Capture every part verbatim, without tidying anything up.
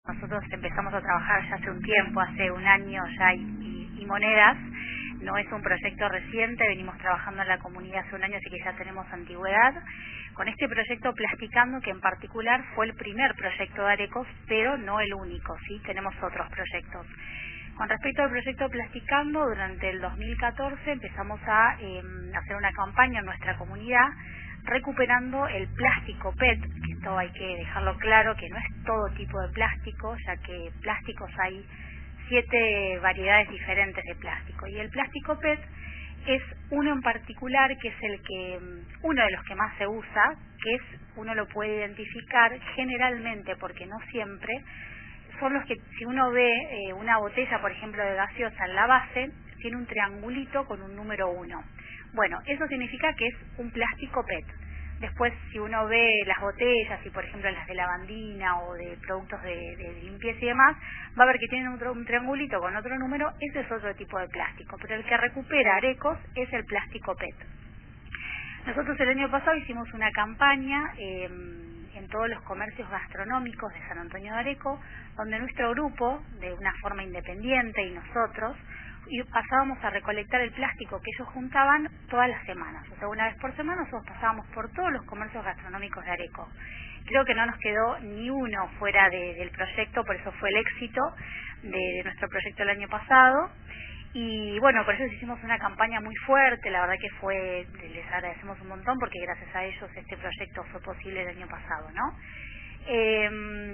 Nosotros empezamos a trabajar ya hace un tiempo, hace un año ya, y, y, y Monedas no es un proyecto reciente, venimos trabajando en la comunidad hace un año, así que ya tenemos antigüedad. Con este proyecto Plasticando, que en particular fue el primer proyecto de Arecos, pero no el único, ¿sí? Tenemos otros proyectos. Con respecto al proyecto Plasticando, durante el dos mil catorce empezamos a eh, hacer una campaña en nuestra comunidad recuperando el plástico P E T, que esto hay que dejarlo claro, que no es todo tipo de plástico, ya que plásticos hay siete variedades diferentes de plástico, y el plástico P E T es uno en particular, que es el que uno de los que más se usa, que es uno lo puede identificar generalmente, porque no siempre, son los que, si uno ve eh, una botella, por ejemplo, de gaseosa, en la base tiene un triangulito con un número uno. Bueno, eso significa que es un plástico P E T. Después, si uno ve las botellas, y por ejemplo las de lavandina o de productos de, de limpieza y demás, va a ver que tienen un, un triangulito con otro número. Ese es otro tipo de plástico, pero el que recupera Arecos es el plástico P E T. Nosotros el año pasado hicimos una campaña eh, en todos los comercios gastronómicos de San Antonio de Areco, donde nuestro grupo, de una forma independiente, y nosotros, y pasábamos a recolectar el plástico que ellos juntaban todas las semanas. O sea, una vez por semana nosotros pasábamos por todos los comercios gastronómicos de Areco. Creo que no nos quedó ni uno fuera de, del proyecto, por eso fue el éxito de, de nuestro proyecto el año pasado. Y bueno, por eso hicimos una campaña muy fuerte, la verdad que fue, les agradecemos un montón, porque gracias a ellos este proyecto fue posible el año pasado, ¿no? Eh,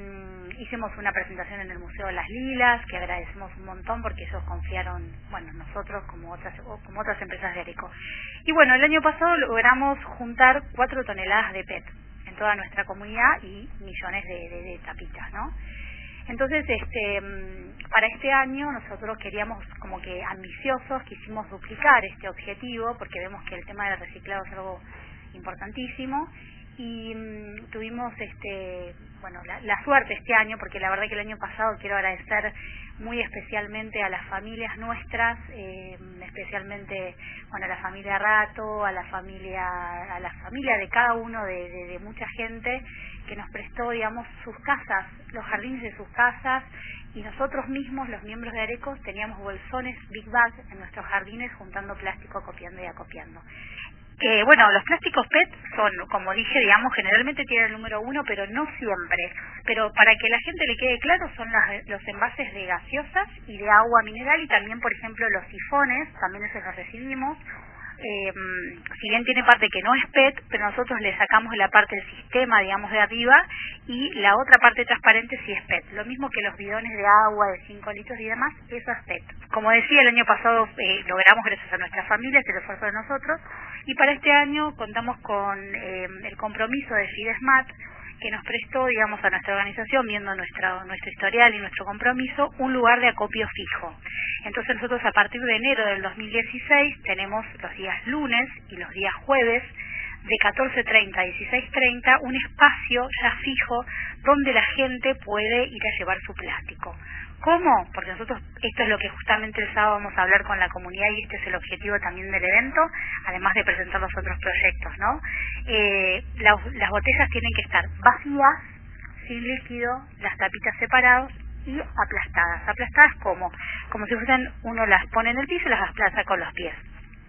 hicimos una presentación en el Museo de las Lilas, que agradecemos un montón porque ellos confiaron, bueno, nosotros como otras como otras empresas de Areco. Y bueno, el año pasado logramos juntar cuatro toneladas de P E T en toda nuestra comunidad y millones de, de, de tapitas, ¿no? Entonces, este, para este año nosotros queríamos, como que ambiciosos, quisimos duplicar este objetivo, porque vemos que el tema del reciclado es algo importantísimo. Y um, tuvimos este bueno la, la suerte este año, porque la verdad que el año pasado quiero agradecer muy especialmente a las familias nuestras, eh, especialmente bueno a la familia Rato, a la familia a la familia de cada uno de, de, de mucha gente que nos prestó, digamos, sus casas, los jardines de sus casas, y nosotros mismos, los miembros de Arecos, teníamos bolsones Big Bag en nuestros jardines juntando plástico, acopiando y acopiando. Eh, bueno, los plásticos P E T son, como dije, digamos, generalmente tienen el número uno, pero no siempre. Pero para que la gente le quede claro, son las, los envases de gaseosas y de agua mineral, y también, por ejemplo, los sifones, también esos los recibimos. Eh, si bien tiene parte que no es P E T, pero nosotros le sacamos la parte del sistema, digamos, de arriba, y la otra parte transparente sí es P E T. Lo mismo que los bidones de agua de cinco litros y demás, eso es P E T. Como decía, el año pasado eh, logramos, gracias a nuestras familias, el esfuerzo de nosotros, y para este año contamos con eh, el compromiso de Fidesmat, que nos prestó, digamos, a nuestra organización, viendo nuestra, nuestro historial y nuestro compromiso, un lugar de acopio fijo. Entonces nosotros, a partir de enero del dos mil dieciséis, tenemos los días lunes y los días jueves, de catorce treinta a dieciséis treinta, un espacio ya fijo donde la gente puede ir a llevar su plástico. ¿Cómo? Porque nosotros, esto es lo que justamente el sábado vamos a hablar con la comunidad, y este es el objetivo también del evento, además de presentar los otros proyectos, ¿no? Eh, las, las botellas tienen que estar vacías, sin líquido, las tapitas separadas y aplastadas. ¿Aplastadas cómo? Como si fuesen, uno las pone en el piso y las aplasta con los pies.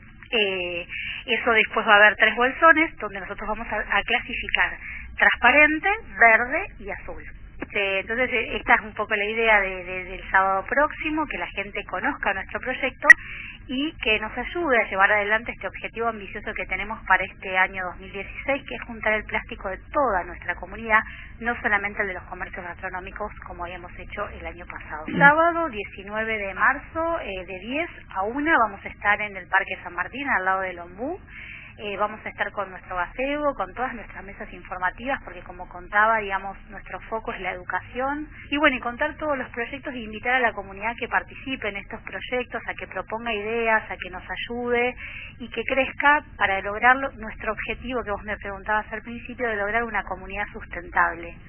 Eh, eso después va a haber tres bolsones donde nosotros vamos a, a clasificar transparente, verde y azul. Este, entonces esta es un poco la idea de, de, del sábado próximo, que la gente conozca nuestro proyecto y que nos ayude a llevar adelante este objetivo ambicioso que tenemos para este año dos mil dieciséis, que es juntar el plástico de toda nuestra comunidad, no solamente el de los comercios gastronómicos como habíamos hecho el año pasado. Sábado diecinueve de marzo, eh, de diez a una, vamos a estar en el Parque San Martín, al lado del Ombú. Eh, vamos a estar con nuestro gazebo, con todas nuestras mesas informativas, porque como contaba, digamos, nuestro foco es la educación. Y bueno, y contar todos los proyectos, y invitar a la comunidad que participe en estos proyectos, a que proponga ideas, a que nos ayude y que crezca para lograr nuestro objetivo que vos me preguntabas al principio, de lograr una comunidad sustentable.